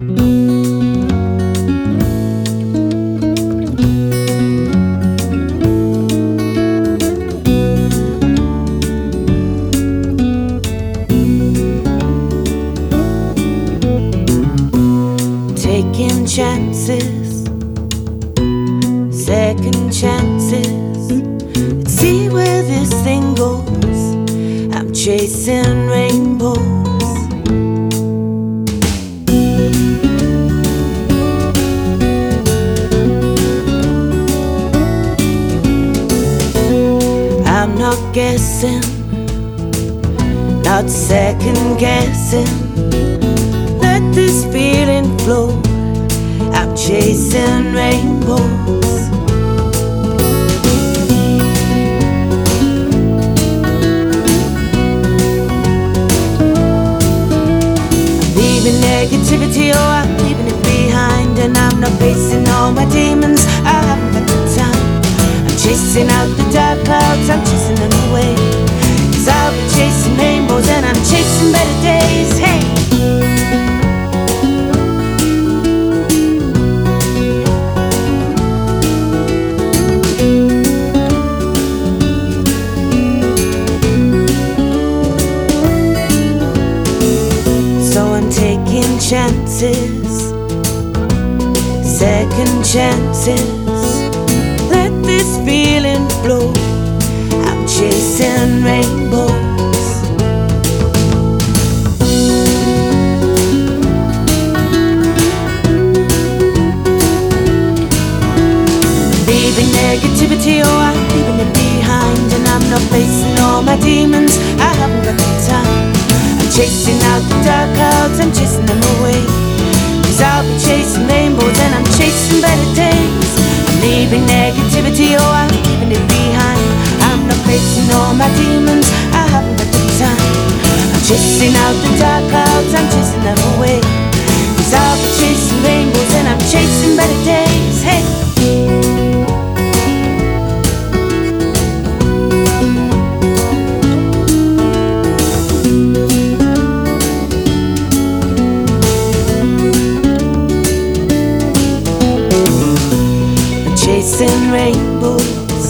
Taking chances, second chances. Let's see where this thing goes. I'm chasing rainbows. I'm not guessing, not second guessing. Let this feeling flow. I'm chasing rainbows. I'm leaving negativity, oh, I'm leaving it behind. And I'm not facing all my demons, I haven't got the time. I'm chasing out the dark clouds, I'm chasing them away. 'Cause I'll be chasing rainbows and I'm chasing better days, hey. Taking chances, second chances. Let this feeling flow. I'm chasing rainbows. Leaving negativity, oh, I'm leaving it behind. And I'm not facing all my demons, I haven't got the time. Chasing out the dark clouds, I'm chasing them away. 'Cause I'll be chasing rainbows and I'm chasing better days. I'm leaving negativity, oh, I'm leaving it behind. I'm not facing all my demons, I haven't got the time. I'm chasing out the dark clouds, I'm chasing them away. 'Cause I'll be chasing rainbows and I'm chasing better days, hey. Chasing rainbows,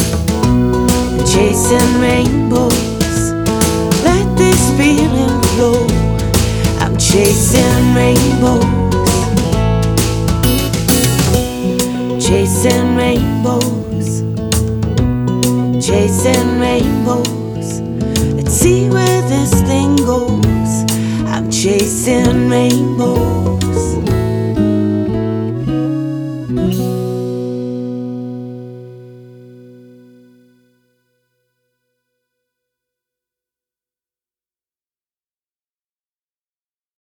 chasing rainbows. Let this feeling flow. I'm chasing rainbows, chasing rainbows, chasing rainbows. Let's see where this thing goes. I'm chasing rainbows.